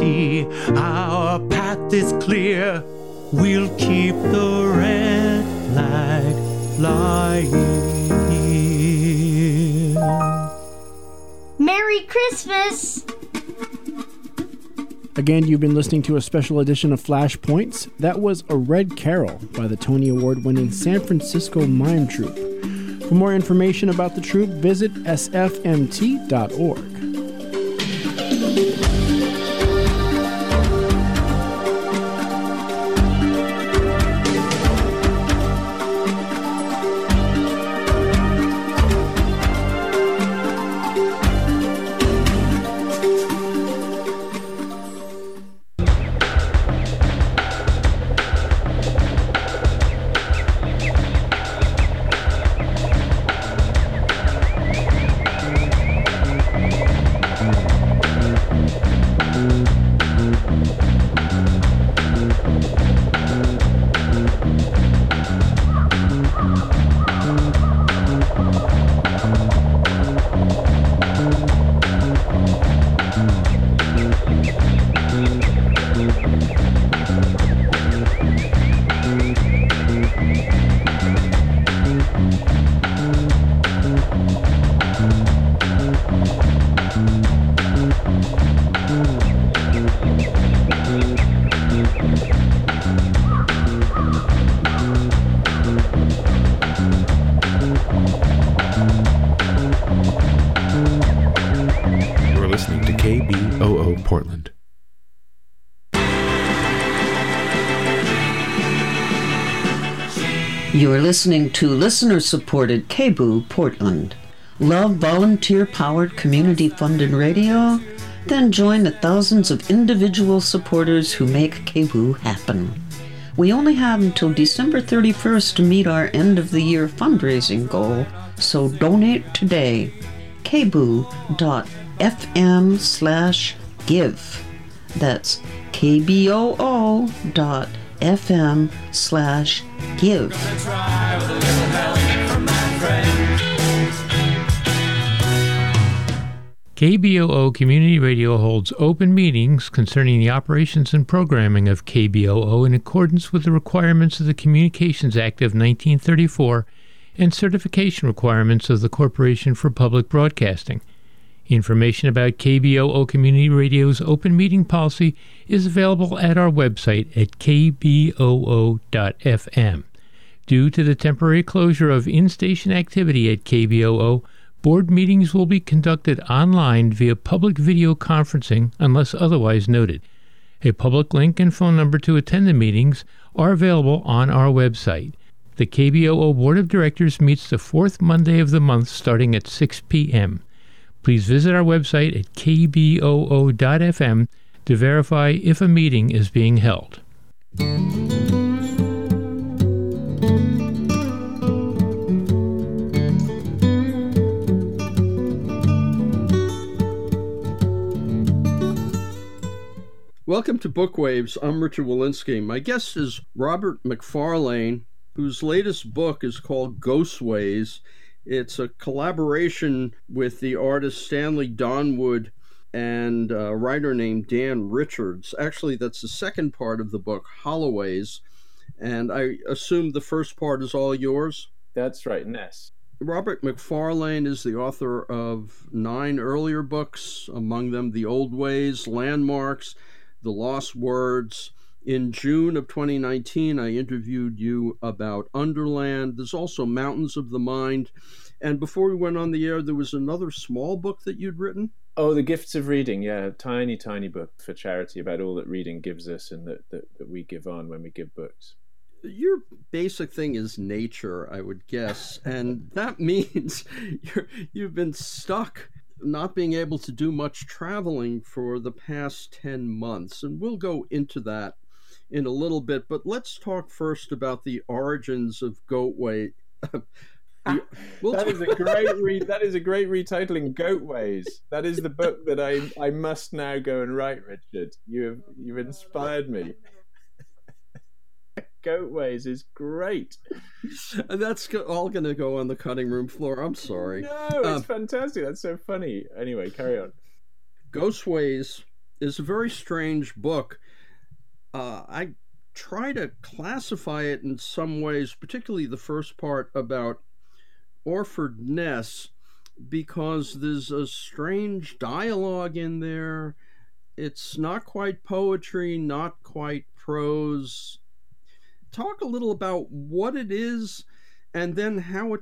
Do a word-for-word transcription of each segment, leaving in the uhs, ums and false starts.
liberty. Our path is clear. We'll keep the red flag flying. Merry Christmas! Again, you've been listening to a special edition of Flashpoints. That was A Red Carol by the Tony Award-winning San Francisco Mime Troupe. For more information about the troupe, visit s f m t dot org. Portland. You're listening to listener-supported K B O O Portland. Love volunteer-powered, community-funded radio? Then join the thousands of individual supporters who make K B O O happen. We only have until December thirty-first to meet our end-of-the-year fundraising goal, so donate today. K B O O dot f m slash give. That's K B O O dot f m slash give. K B O O Community Radio holds open meetings concerning the operations and programming of K B O O in accordance with the requirements of the Communications Act of nineteen thirty-four and certification requirements of the Corporation for Public Broadcasting. Information about K B O O Community Radio's open meeting policy is available at our website at k b o o dot f m. Due to the temporary closure of in-station activity at K B O O, board meetings will be conducted online via public video conferencing unless otherwise noted. A public link and phone number to attend the meetings are available on our website. The K B O O Board of Directors meets the fourth Monday of the month starting at six p.m. Please visit our website at k b o o dot f m to verify if a meeting is being held. Welcome to Bookwaves. I'm Richard Walensky. My guest is Robert Macfarlane, whose latest book is called Ghostways. It's a collaboration with the artist Stanley Donwood and a writer named Dan Richards. Actually, that's the second part of the book, Holloways, and I assume the first part is all yours? That's right, Ness. Robert Macfarlane is the author of nine earlier books, among them The Old Ways, Landmarks, The Lost Words. In June of twenty nineteen, I interviewed you about Underland. There's also Mountains of the Mind. And before we went on the air, there was another small book that you'd written? Oh, The Gifts of Reading, yeah. A tiny, tiny book for charity about all that reading gives us and that, that, that we give on when we give books. Your basic thing is nature, I would guess. And that means you're, you've been stuck not being able to do much traveling for the past ten months. And we'll go into that in a little bit, but let's talk first about the origins of Goatway. we'll that is a great re- that is a great retitling, Goatways. That is the book that I I must now go and write, Richard. You have you've inspired me. Goatways is great. And that's all going to go on the cutting room floor. I'm sorry. No, it's um, fantastic. That's so funny. Anyway, carry on. Ghostways is a very strange book. Uh, I try to classify it in some ways, particularly the first part about Orford Ness, because there's a strange dialogue in there. It's not quite poetry, not quite prose. Talk a little about what it is and then how it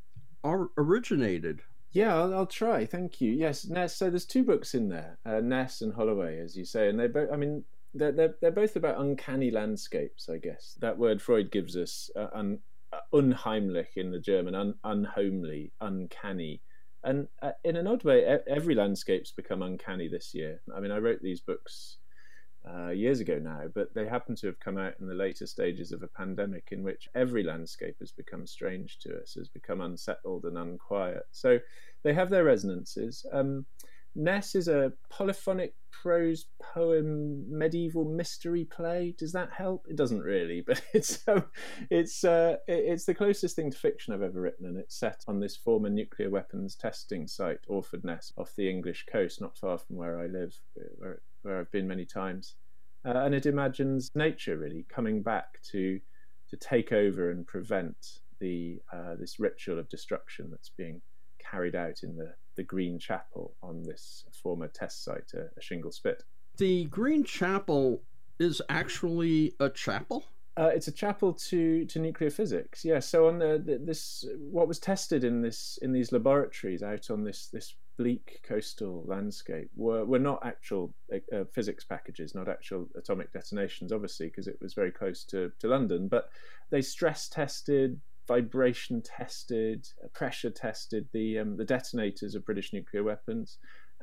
originated. Yeah, I'll, I'll try. Thank you. Yes, Ness. So there's two books in there, uh, Ness and Holloway, as you say, and they both. I mean, they're, they're they're both about uncanny landscapes, I guess. That word Freud gives us, uh, un, uh, unheimlich in the German, un, unhomely, uncanny, and uh, in an odd way, every landscape's become uncanny this year. I mean, I wrote these books Uh, years ago now, but they happen to have come out in the later stages of a pandemic in which every landscape has become strange to us, has become unsettled and unquiet. So they have their resonances. Um, Ness is a polyphonic prose poem, medieval mystery play. Does that help? It doesn't really, but it's um, it's uh, it's the closest thing to fiction I've ever written, and it's set on this former nuclear weapons testing site, Orford Ness, off the English coast, not far from where I live, where, where I've been many times. Uh, and it imagines nature really coming back to to take over and prevent the uh, this ritual of destruction that's being carried out in the, the Green Chapel on this former test site, a, a shingle spit. The Green Chapel is actually a chapel? Uh, it's a chapel to, to nuclear physics. Yeah. So on the, the this what was tested in this in these laboratories out on this this bleak coastal landscape were were not actual uh, physics packages, not actual atomic detonations, obviously, because it was very close to, to London. But they stress tested, vibration tested, pressure tested the um, the detonators of British nuclear weapons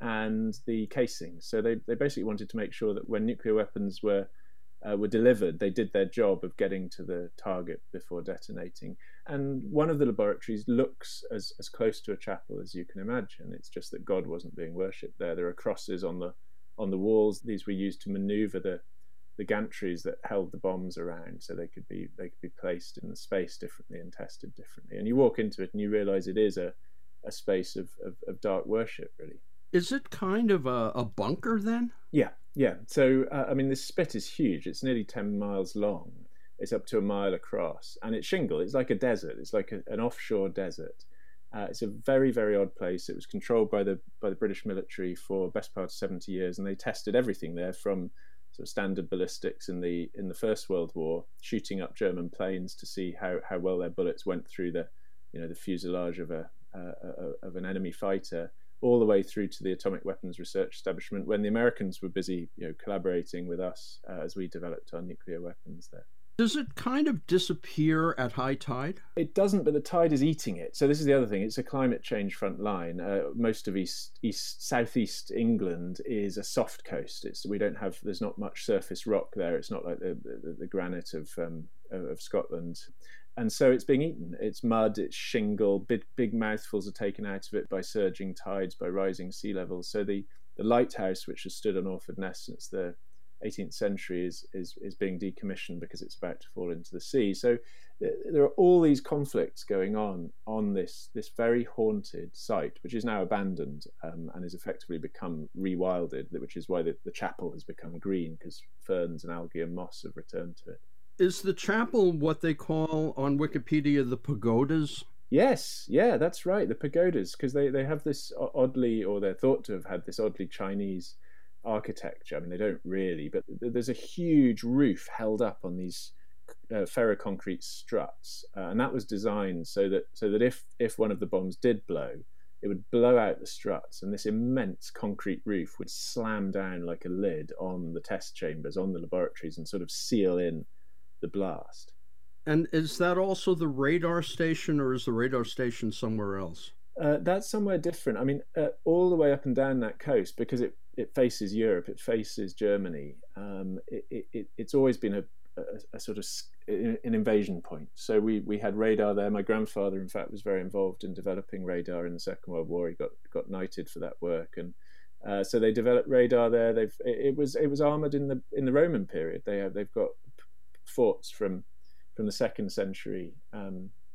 and the casings. So they, they basically wanted to make sure that when nuclear weapons were uh, were delivered, they did their job of getting to the target before detonating. And one of the laboratories looks as, as close to a chapel as you can imagine. It's just that God wasn't being worshipped there. There are crosses on the on the walls. These were used to maneuver the the gantries that held the bombs around, so they could be they could be placed in the space differently and tested differently. And you walk into it and you realise it is a, a space of, of, of dark worship, really. Is it kind of a, a bunker then? Yeah, yeah. So, uh, I mean, this spit is huge. It's nearly ten miles long. It's up to a mile across. And it's shingle. It's like a desert. It's like a, an offshore desert. Uh, it's a very, very odd place. It was controlled by the by the British military for best part of seventy years, and they tested everything there from sort of standard ballistics in the in the First World War, shooting up German planes to see how, how well their bullets went through the you know the fuselage of a uh, of an enemy fighter, all the way through to the atomic weapons research establishment when the Americans were busy you know collaborating with us uh, as we developed our nuclear weapons there. Does it kind of disappear at high tide? It doesn't, but the tide is eating it. So this is the other thing. It's a climate change front line. Uh, most of east, east, southeast England is a soft coast. It's we don't have. There's not much surface rock there. It's not like the the, the granite of um, of Scotland, and so it's being eaten. It's mud. It's shingle. Big big mouthfuls are taken out of it by surging tides, by rising sea levels. So the the lighthouse, which has stood on Orford Ness since the eighteenth century, is, is is being decommissioned because it's about to fall into the sea. So th- there are all these conflicts going on on this this very haunted site, which is now abandoned um, and has effectively become rewilded, which is why the, the chapel has become green, because ferns and algae and moss have returned to it. Is the chapel what they call on Wikipedia the pagodas? Yes, yeah, that's right, the pagodas, because they, they have this oddly, or they're thought to have had this oddly Chinese architecture. I mean, they don't really, but there's a huge roof held up on these uh, ferroconcrete struts, uh, and that was designed so that so that if if one of the bombs did blow, it would blow out the struts, and this immense concrete roof would slam down like a lid on the test chambers, on the laboratories, and sort of seal in the blast. And is that also the radar station, or is the radar station somewhere else? Uh, that's somewhere different. I mean, uh, all the way up and down that coast, because it, it faces Europe, it faces Germany. Um, it, it, it's always been a, a, a sort of an invasion point. So we, we had radar there. My grandfather, in fact, was very involved in developing radar in the Second World War. He got got knighted for that work, and uh, so they developed radar there. They've it, it was it was armored in the in the Roman period. They have they've got forts from from the second century. Um,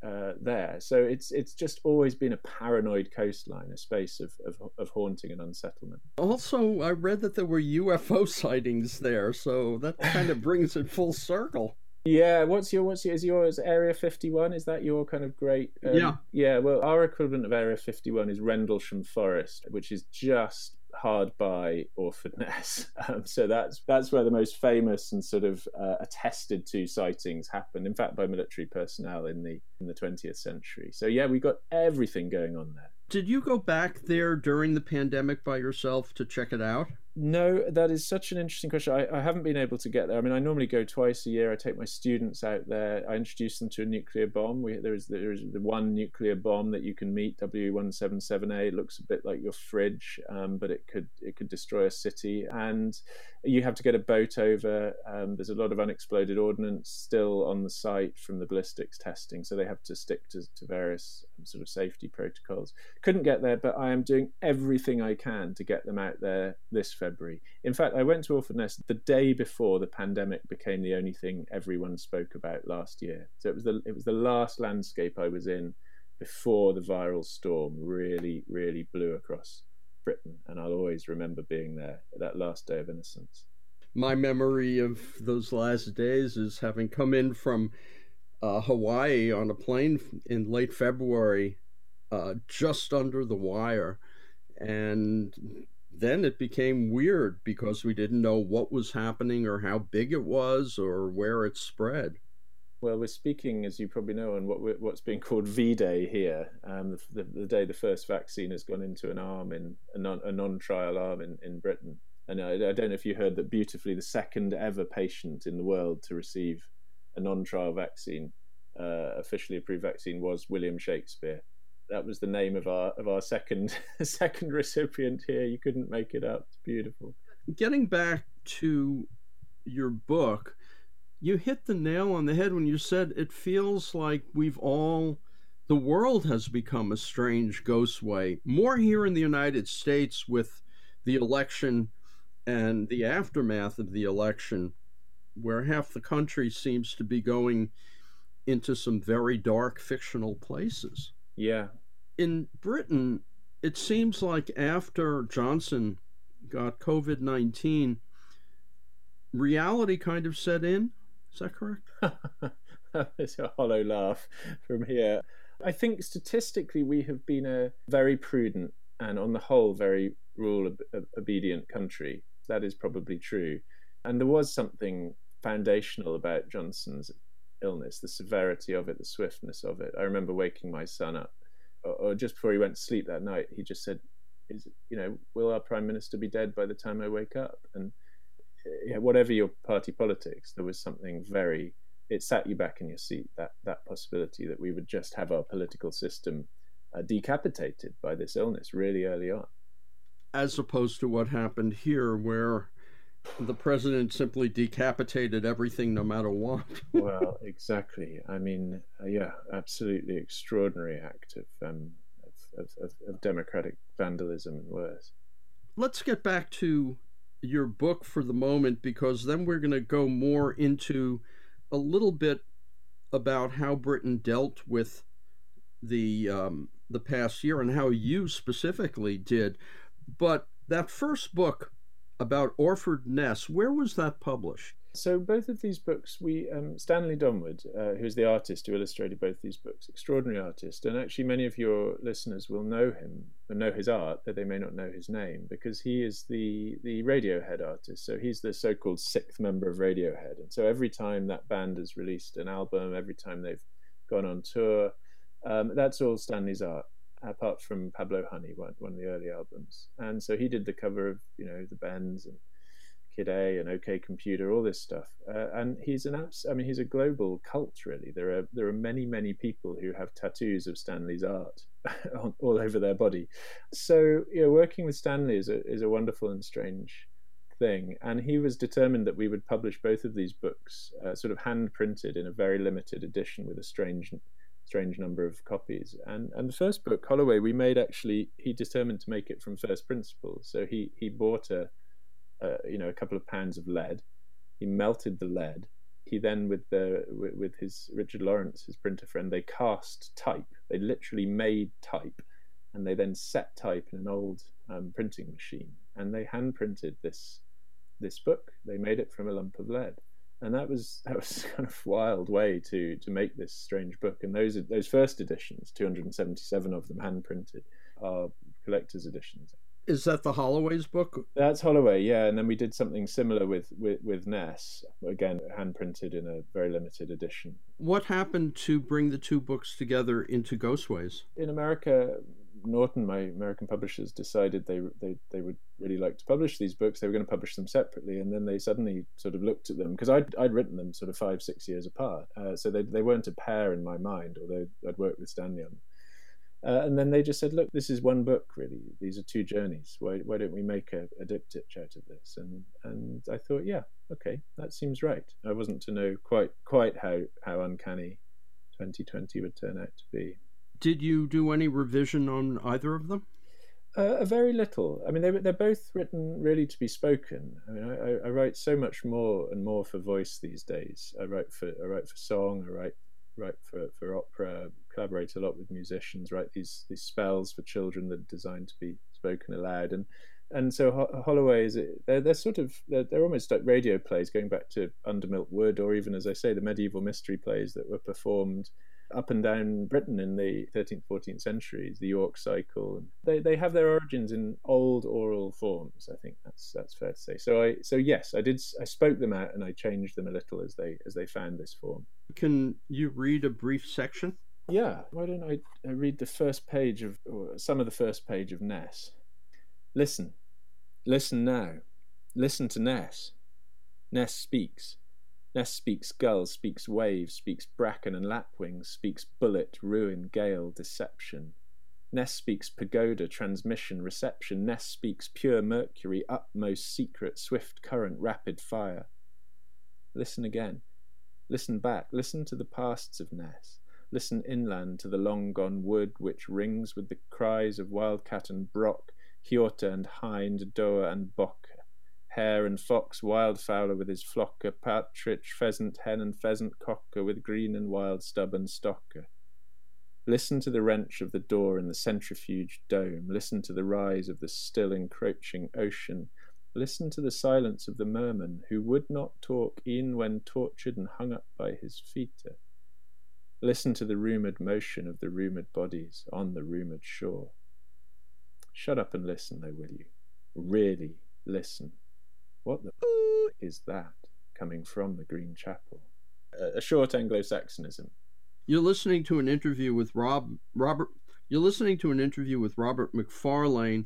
uh, there. So it's it's just always been a paranoid coastline, a space of, of, of haunting and unsettlement. Also, I read that there were U F O sightings there, so that kind of brings it full circle. Yeah, what's your what's your, is yours Area fifty-one? Is that your kind of great? Um, yeah, yeah. Well, our equivalent of Area fifty-one is Rendlesham Forest, which is just hard by Orford Ness. Um, so that's that's where the most famous and sort of uh, attested to sightings happened. In fact, by military personnel in the in the twentieth century. So yeah, we got everything going on there. Did you go back there during the pandemic by yourself to check it out? No, that is such an interesting question. I, I haven't been able to get there. I mean, I normally go twice a year. I take my students out there. I introduce them to a nuclear bomb. We, there is there is the one nuclear bomb that you can meet, W one seventy-seven A. It looks a bit like your fridge, um, but it could it could destroy a city. And you have to get a boat over. Um, there's a lot of unexploded ordnance still on the site from the ballistics testing, so they have to stick to, to various um, sort of safety protocols. Couldn't get there, but I am doing everything I can to get them out there this February. In fact, I went to Orford Ness the day before the pandemic became the only thing everyone spoke about last year. So it was the it was the last landscape I was in before the viral storm really, really blew across Britain, and I'll always remember being there that last day of innocence. My memory of those last days is having come in from uh, Hawaii on a plane in late February, uh, just under the wire, and then it became weird because we didn't know what was happening or how big it was or where it spread. Well, we're speaking, as you probably know, on what what's being called V-Day here, um, the, the, the day the first vaccine has gone into an arm, in a, non, a non-trial arm in, in Britain. And I, I don't know if you heard that beautifully, the second ever patient in the world to receive a non-trial vaccine, uh, officially approved vaccine, was William Shakespeare. That was the name of our of our second second recipient here. You couldn't make it up. It's beautiful. Getting back to your book, you hit the nail on the head when you said it feels like we've all, the world has become a strange ghostway. More here in the United States with the election and the aftermath of the election, where half the country seems to be going into some very dark fictional places. Yeah. In Britain, it seems like after Johnson got COVID nineteen, reality kind of set in. Is that correct? It's a hollow laugh from here. I think statistically we have been a very prudent and on the whole very rule obedient country. That is probably true. And there was something foundational about Johnson's illness, the severity of it, the swiftness of it. I remember waking my son up, or, or just before he went to sleep that night, he just said, "Is you know, will our Prime Minister be dead by the time I wake up?" And yeah, whatever your party politics, there was something very, it sat you back in your seat, that that possibility that we would just have our political system uh, decapitated by this illness really early on. As opposed to what happened here, where the president simply decapitated everything no matter what. Well, exactly. I mean, uh, yeah, absolutely extraordinary act of, um, of, of, of democratic vandalism and worse. Let's get back to your book for the moment, because then we're going to go more into a little bit about how Britain dealt with the um, the past year and how you specifically did. But that first book about Orford Ness, where was that published? So both of these books, we um, Stanley Donwood, uh, who's the artist who illustrated both these books, extraordinary artist, and actually many of your listeners will know him, and know his art, but they may not know his name, because he is the the Radiohead artist. So he's the so-called sixth member of Radiohead, and so every time that band has released an album, every time they've gone on tour, um, that's all Stanley's art, apart from Pablo Honey, one, one of the early albums. And so he did the cover of, you know, the Bends and Kid A and OK Computer, all this stuff. Uh, and he's an abs- I mean, he's a global cult, really. There are there are many, many people who have tattoos of Stanley's art all over their body. So, you know, working with Stanley is a, is a wonderful and strange thing. And he was determined that we would publish both of these books, uh, sort of hand printed in a very limited edition with a strange strange number of copies. And and the first book, Holloway, we made actually, he determined to make it from first principles. So he he bought a, a you know a couple of pounds of lead. He melted the lead, he then, with the with, with his Richard Lawrence, his printer friend, they cast type. They literally made type, and they then set type in an old um, printing machine, and they hand printed this this book. They made it from a lump of lead, and that was that was kind of wild way to to make this strange book. And those those first editions, two hundred seventy-seven of them hand printed, are collector's editions. Is that the Holloway's book? That's Holloway, yeah. And then we did something similar with, with, with Ness, again, hand printed in a very limited edition. What happened to bring the two books together into Ghostways? In America, Norton, my American publishers, decided they, they, they would really like to publish these books. They were going to publish them separately, and then they suddenly sort of looked at them, because I'd, I'd written them sort of five, six years apart. Uh, so they, they weren't a pair in my mind, although I'd worked with Stanley on them. Uh, and then they just said, look, this is one book, really. These are two journeys. Why why don't we make a, a diptych out of this? And and I thought, yeah, okay, that seems right. I wasn't to know quite quite how, how uncanny twenty twenty would turn out to be. Did you do any revision on either of them? Uh, a very little. I mean, they, they're both written really to be spoken. I mean, I, I write so much more and more for voice these days. I write for I write for song. I write write for, for opera, collaborate a lot with musicians, write these these spells for children that are designed to be spoken aloud. And and so Ho- Holloway, is they're, they're sort of, they're, they're almost like radio plays going back to Undermilt Wood, or even, as I say, the medieval mystery plays that were performed up and down Britain in the thirteenth, fourteenth centuries, the York Cycle. They they have their origins in old oral forms. I think that's that's fair to say. So I so yes, I did. I spoke them out and I changed them a little as they as they found this form. Can you read a brief section? Yeah. Why don't I, I read the first page of, or some of the first page of Ness? Listen, listen now, listen to Ness. Ness speaks. Ness speaks gull, speaks waves, speaks bracken and lapwings, speaks bullet, ruin, gale, deception. Ness speaks pagoda, transmission, reception. Ness speaks pure mercury, utmost secret, swift current, rapid fire. Listen again. Listen back. Listen to the pasts of Ness. Listen inland to the long-gone wood which rings with the cries of wildcat and brock, Hjorta and hind, doe and bock. Hare and fox, wildfowler with his flocker, partridge, pheasant, hen and pheasant cocker, with green and wild stub and stocker. Listen to the wrench of the door in the centrifuge dome. Listen to the rise of the still encroaching ocean. Listen to the silence of the merman, who would not talk e'en when tortured and hung up by his feet. Listen to the rumoured motion of the rumoured bodies on the rumoured shore. Shut up and listen, though, will you? Really listen. What the is that coming from the Green Chapel? A short Anglo-Saxonism. You're listening to an interview with Rob Robert. You're listening to an interview with Robert Macfarlane,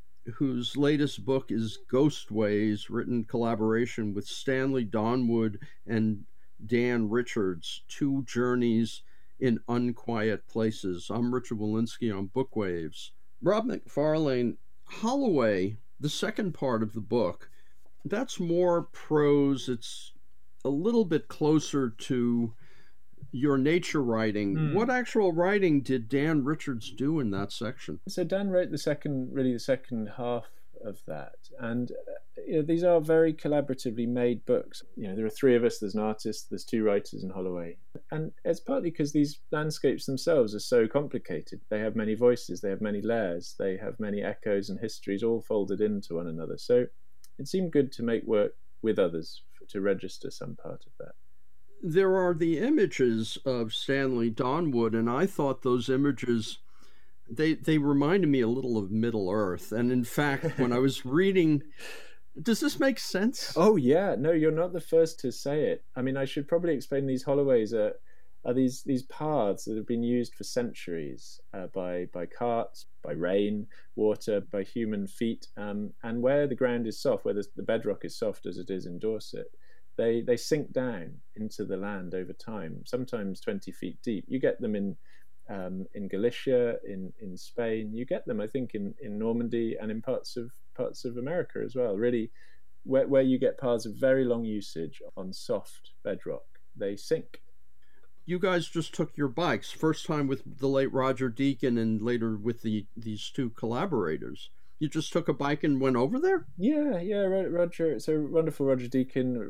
whose latest book is Ghostways, written in collaboration with Stanley Donwood and Dan Richards. Two Journeys in Unquiet Places. I'm Richard Walensky on Bookwaves. Rob Macfarlane, Holloway, the second part of the book. That's more prose. It's a little bit closer to your nature writing. Mm. What actual writing did Dan Richards do in that section? So Dan wrote the second, really the second half of that. And uh, you know, these are very collaboratively made books. You know, there are three of us. There's an artist, there's two writers in Holloway. And it's partly because these landscapes themselves are so complicated. They have many voices, they have many layers, they have many echoes and histories all folded into one another. So it seemed good to make work with others to register some part of that. There are the images of Stanley Donwood, and I thought those images, they they reminded me a little of Middle Earth. And in fact, when I was reading, does this make sense? Oh, yeah. No, you're not the first to say it. I mean, I should probably explain these Holloways are, are these, these paths that have been used for centuries uh, by, by carts, by rain, water, by human feet, um, and where the ground is soft, where the, the bedrock is soft as it is in Dorset, they they sink down into the land over time, sometimes twenty feet deep. You get them in um, in Galicia, in, in Spain. You get them, I think, in, in Normandy and in parts of parts of America as well. Really, where where you get paths of very long usage on soft bedrock, they sink. You guys just took your bikes, first time with the late Roger Deacon and later with the these two collaborators. You just took a bike and went over there? Yeah, yeah, Roger. So wonderful Roger Deacon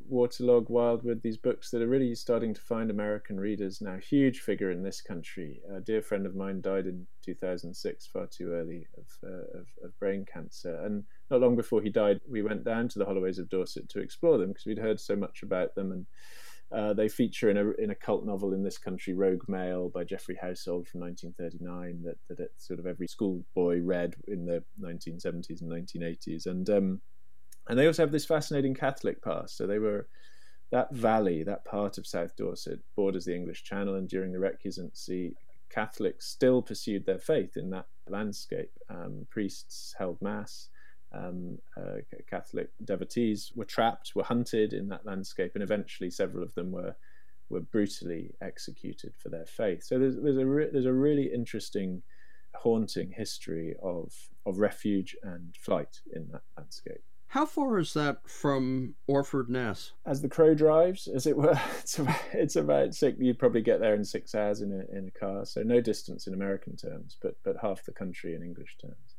Waterlog, Wildwood, these books that are really starting to find American readers now. Huge figure in this country. A dear friend of mine died in two thousand six, far too early, of, uh, of, of brain cancer. And not long before he died, we went down to the Holloways of Dorset to explore them because we'd heard so much about them. And uh, they feature in a in a cult novel in this country, Rogue Male, by Geoffrey Household from nineteen thirty-nine, that, that it, sort of every schoolboy read in the nineteen seventies and nineteen eighties. And um, and they also have this fascinating Catholic past. So they were, that valley, that part of South Dorset borders the English Channel, and during the Recusancy, Catholics still pursued their faith in that landscape. Um, priests held mass. Um, uh, Catholic devotees were trapped, were hunted in that landscape, and eventually several of them were were brutally executed for their faith. So there's there's a re- there's a really interesting, haunting history of of refuge and flight in that landscape. How far is that from Orford Ness? As the crow drives, as it were, it's about, it's about six. You'd probably get there in six hours in a in a car. So no distance in American terms, but but half the country in English terms.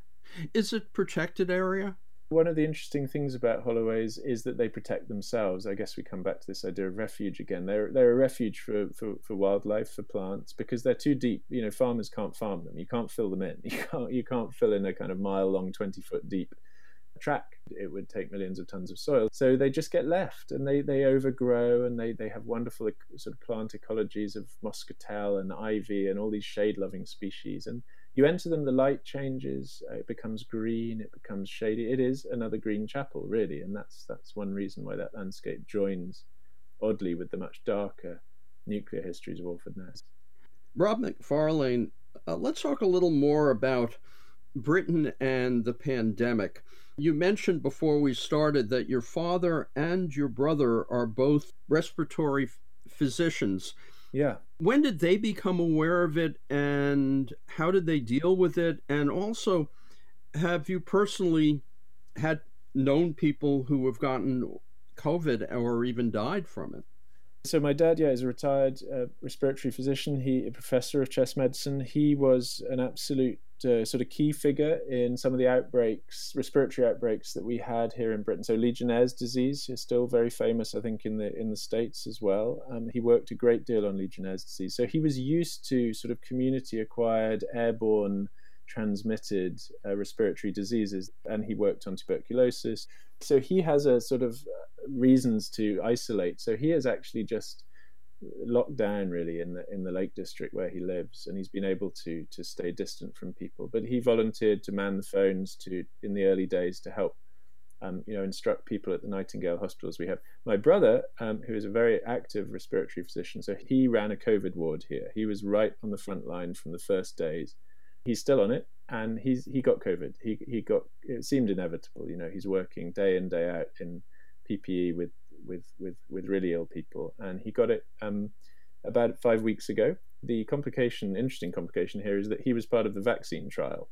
Is it protected area? One of the interesting things about Holloways is that they protect themselves. I guess we come back to this idea of refuge again. They're they're a refuge for, for, for wildlife, for plants, because they're too deep. You know, farmers can't farm them. You can't fill them in. You can't you can't fill in a kind of mile long, twenty foot deep track. It would take millions of tons of soil. So they just get left, and they, they overgrow, and they, they have wonderful sort of plant ecologies of moscatel and ivy and all these shade-loving species. And you enter them, the light changes, uh, it becomes green, it becomes shady. It is another green chapel, really, and that's that's one reason why that landscape joins oddly with the much darker nuclear histories of Orford Ness. Rob Macfarlane, uh, let's talk a little more about Britain and the pandemic. You mentioned before we started that your father and your brother are both respiratory f- physicians. Yeah. When did they become aware of it, and how did they deal with it? And also, have you personally had known people who have gotten COVID or even died from it? So my dad, yeah, is a retired uh, respiratory physician. He a professor of chest medicine. He was an absolute uh, sort of key figure in some of the outbreaks, respiratory outbreaks that we had here in Britain. So Legionnaire's disease is still very famous, I think, in the in the States as well. Um, he worked a great deal on Legionnaire's disease. So he was used to sort of community-acquired, airborne, transmitted uh, respiratory diseases, and he worked on tuberculosis. So he has a sort of reasons to isolate. So he has actually just locked down really in the in the Lake District where he lives, and he's been able to to stay distant from people. But he volunteered to man the phones to in the early days to help um, you know instruct people at the Nightingale hospitals we have. My brother, um, who is a very active respiratory physician, so he ran a COVID ward here. He was right on the front line from the first days. He's still on it, and he's he got COVID. He he got it seemed inevitable. You know, he's working day in day out in P P E with with with with really ill people, and he got it um, about five weeks ago. The complication, interesting complication here, is that he was part of the vaccine trial.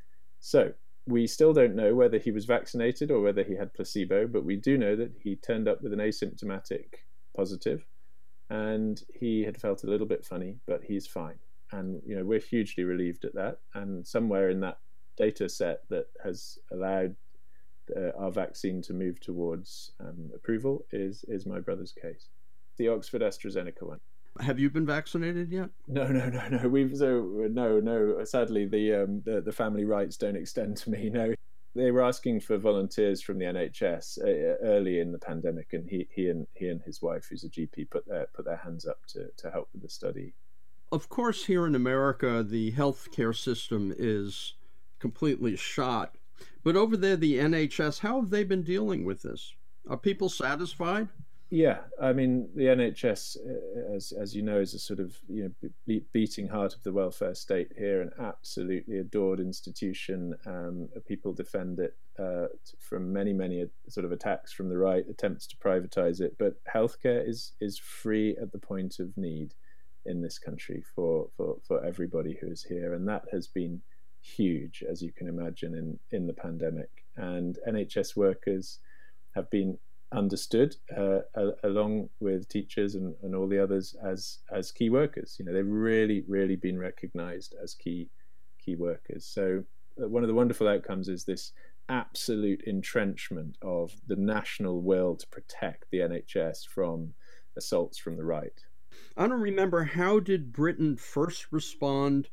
So we still don't know whether he was vaccinated or whether he had placebo, but we do know that he turned up with an asymptomatic positive, and he had felt a little bit funny, but he's fine. And you know, we're hugely relieved at that. And somewhere in that data set that has allowed uh, our vaccine to move towards um, approval is is my brother's case, the Oxford AstraZeneca one. Have you been vaccinated yet? No, no, no, no. We've so no, no. Sadly, the um, the, the family rights don't extend to me. No, they were asking for volunteers from the N H S uh, early in the pandemic, and he he and he and his wife, who's a G P, put their put their hands up to to help with the study. Of course, here in America, the healthcare system is completely shot. But over there, the N H S, how have they been dealing with this? Are people satisfied? Yeah, I mean, the N H S, as as you know, is a sort of you know be- beating heart of the welfare state here, an absolutely adored institution. Um, people defend it uh, from many, many sort of attacks from the right, attempts to privatize it. But healthcare is is free at the point of need in this country for, for, for everybody who is here. And that has been huge, as you can imagine, in, in the pandemic. And N H S workers have been understood uh, a, along with teachers and, and all the others as as key workers. You know, they've really, really been recognized as key key workers. So uh, one of the wonderful outcomes is this absolute entrenchment of the national will to protect the N H S from assaults from the right. I don't remember, how did Britain first respond,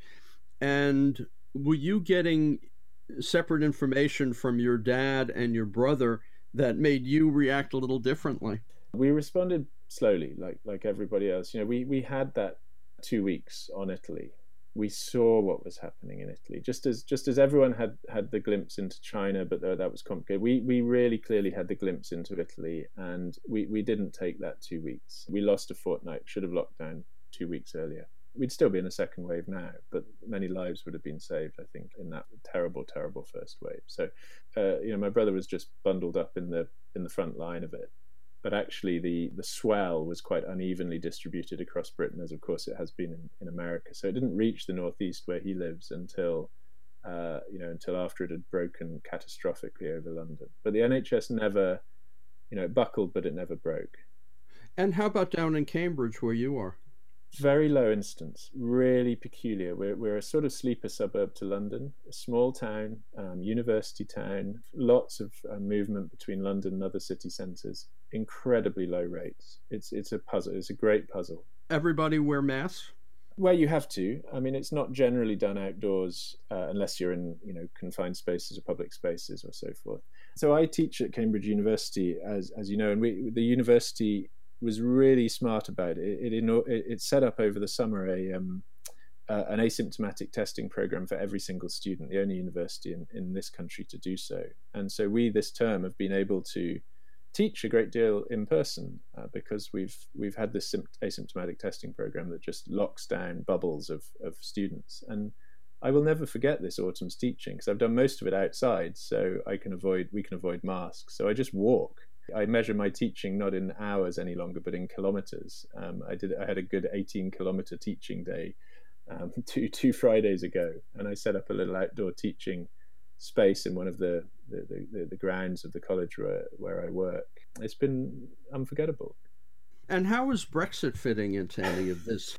and were you getting separate information from your dad and your brother that made you react a little differently? We responded slowly, like like everybody else. You know, we, we had that two weeks on Italy. We saw what was happening in Italy, just as just as everyone had, had the glimpse into China, but that was complicated. We we really clearly had the glimpse into Italy, and we, we didn't take that two weeks. We lost a fortnight, should have locked down two weeks earlier. We'd still be in a second wave now, but many lives would have been saved, I think, in that terrible, terrible first wave. So, uh, you know, my brother was just bundled up in the in the front line of it. But actually the, the swell was quite unevenly distributed across Britain, as of course it has been in, in America. So it didn't reach the northeast where he lives until, uh, you know, until after it had broken catastrophically over London. But the N H S never, you know, it buckled, but it never broke. And how about down in Cambridge, where you are? Very low instance, really peculiar. We're, we're a sort of sleeper suburb to London, a small town, um, university town, lots of uh, movement between London and other city centres, incredibly low rates. It's it's a puzzle. It's a great puzzle. Everybody wear masks? Where you have to. I mean, it's not generally done outdoors uh, unless you're in, you know, confined spaces or public spaces or so forth. So I teach at Cambridge University, as as you know, and we the university was really smart about it. It, it, it set up over the summer a um, uh, an asymptomatic testing program for every single student, the only university in, in this country to do so. And so we this term have been able to teach a great deal in person uh, because we've we've had this asymptomatic testing program that just locks down bubbles of, of students. And I will never forget this autumn's teaching because I've done most of it outside, so I can avoid we can avoid masks. So I just walk. I measure my teaching not in hours any longer, but in kilometers. Um, I did. I had a good eighteen kilometer teaching day um, two two Fridays ago, and I set up a little outdoor teaching space in one of the the, the, the grounds of the college where, where I work. It's been unforgettable. And how is Brexit fitting into any of this?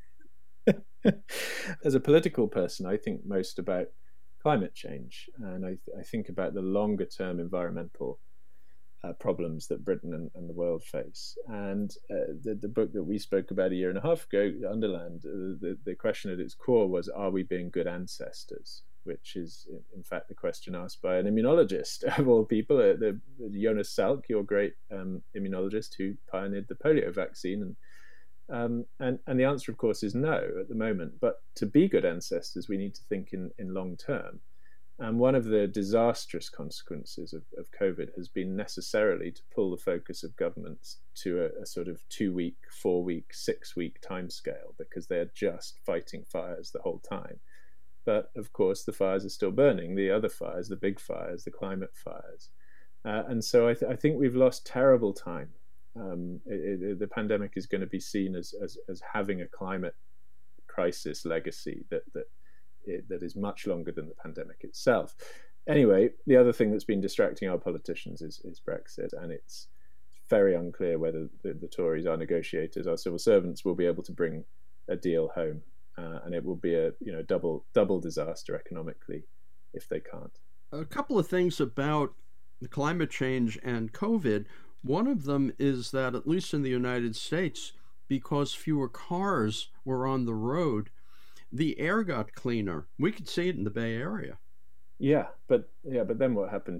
As a political person, I think most about climate change, and I, th- I think about the longer term environmental Uh, problems that Britain and, and the world face. And uh, the, the book that we spoke about a year and a half ago, Underland, uh, the, the question at its core was, are we being good ancestors? Which is, in fact, the question asked by an immunologist, of all people, uh, the, Jonas Salk, your great um, immunologist who pioneered the polio vaccine. And, um, and, and the answer, of course, is no at the moment. But to be good ancestors, we need to think in, in long term. And one of the disastrous consequences of, of COVID has been necessarily to pull the focus of governments to a, a sort of two-week, four-week, six-week timescale because they are just fighting fires the whole time. But, of course, the fires are still burning, the other fires, the big fires, the climate fires. Uh, and so I, th- I think we've lost terrible time. Um, it, it, the pandemic is going to be seen as, as, as having a climate crisis legacy that that that is much longer than the pandemic itself. Anyway, the other thing that's been distracting our politicians is, is Brexit, and it's very unclear whether the, the Tories, our negotiators, our civil servants, will be able to bring a deal home, uh, and it will be a you know double double disaster economically if they can't. A couple of things about the climate change and COVID. One of them is that, at least in the United States, because fewer cars were on the road, the air got cleaner. We could see it in the Bay Area. Yeah, but yeah, but then what happened?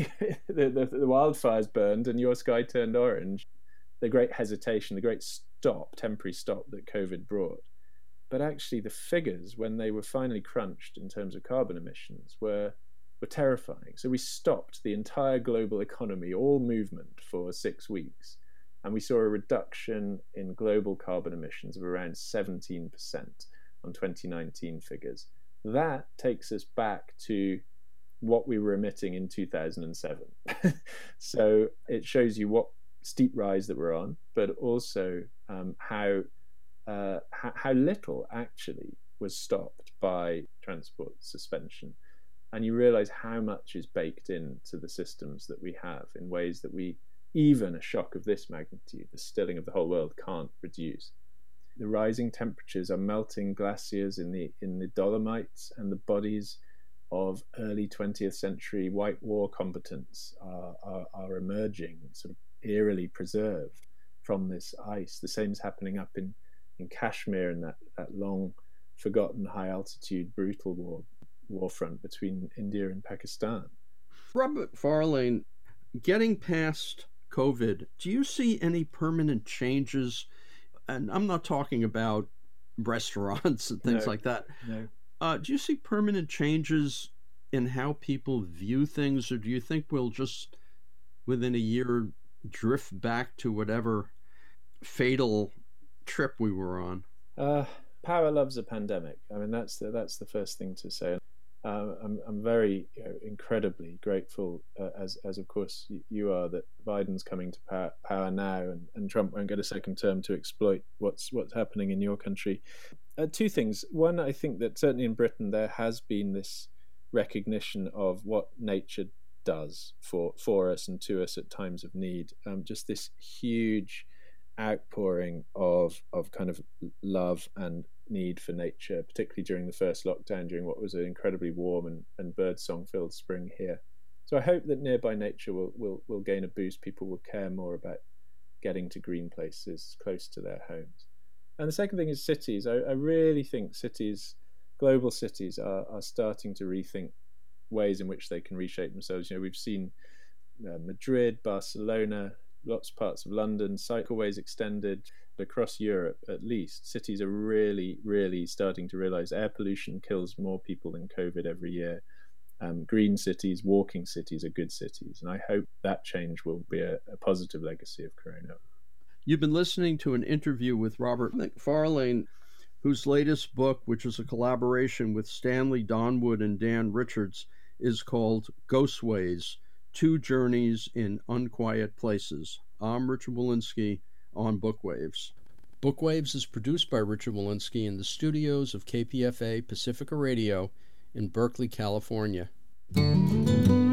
the, the, the wildfires burned and your sky turned orange. The great hesitation, the great stop, temporary stop that COVID brought. But actually the figures, when they were finally crunched in terms of carbon emissions, were were terrifying. So we stopped the entire global economy, all movement, for six weeks. And we saw a reduction in global carbon emissions of around seventeen percent on twenty nineteen figures. That takes us back to what we were emitting in two thousand seven. So it shows you what steep rise that we're on, but also um, how, uh, how how little actually was stopped by transport suspension. And you realize how much is baked into the systems that we have in ways that we, even a shock of this magnitude, the stilling of the whole world, can't reduce. The rising temperatures are melting glaciers in the in the Dolomites and the bodies of early twentieth century white war combatants are, are, are emerging, sort of eerily preserved from this ice. The same is happening up in, in Kashmir, in that, that long forgotten high altitude brutal war war front between India and Pakistan. Robert Farlane, getting past COVID, do you see any permanent changes? And I'm not talking about restaurants and things No, like that. No. Uh, do you see permanent changes in how people view things, or do you think we'll just, within a year, drift back to whatever fatal trip we were on? Uh, power loves a pandemic. I mean, that's the, that's the first thing to say. Uh, I'm I'm very you know, incredibly grateful, uh, as as of course you are, that Biden's coming to power, power now, and, and Trump won't get a second term to exploit what's what's happening in your country. Uh, two things. One, I think that certainly in Britain there has been this recognition of what nature does for for us and to us at times of need. Um, just this huge outpouring of of kind of love and need for nature, particularly during the first lockdown, during what was an incredibly warm and, and birdsong filled spring here. So I hope that nearby nature will, will will gain a boost. People will care more about getting to green places close to their homes. And the second thing is cities. I, I really think cities, global cities, are, are starting to rethink ways in which they can reshape themselves. You know, we've seen uh, Madrid, Barcelona, lots of parts of London, cycleways extended across Europe. At least cities are really, really starting to realize air pollution kills more people than COVID every year. Um, green cities, walking cities are good cities, and I hope that change will be a, a positive legacy of Corona. You've been listening to an interview with Robert Macfarlane, whose latest book, which is a collaboration with Stanley Donwood and Dan Richards, is called Ghostways, Two Journeys in Unquiet Places. I'm Richard Walensky on Bookwaves. Bookwaves is produced by Richard Walensky in the studios of K P F A Pacifica Radio in Berkeley, California.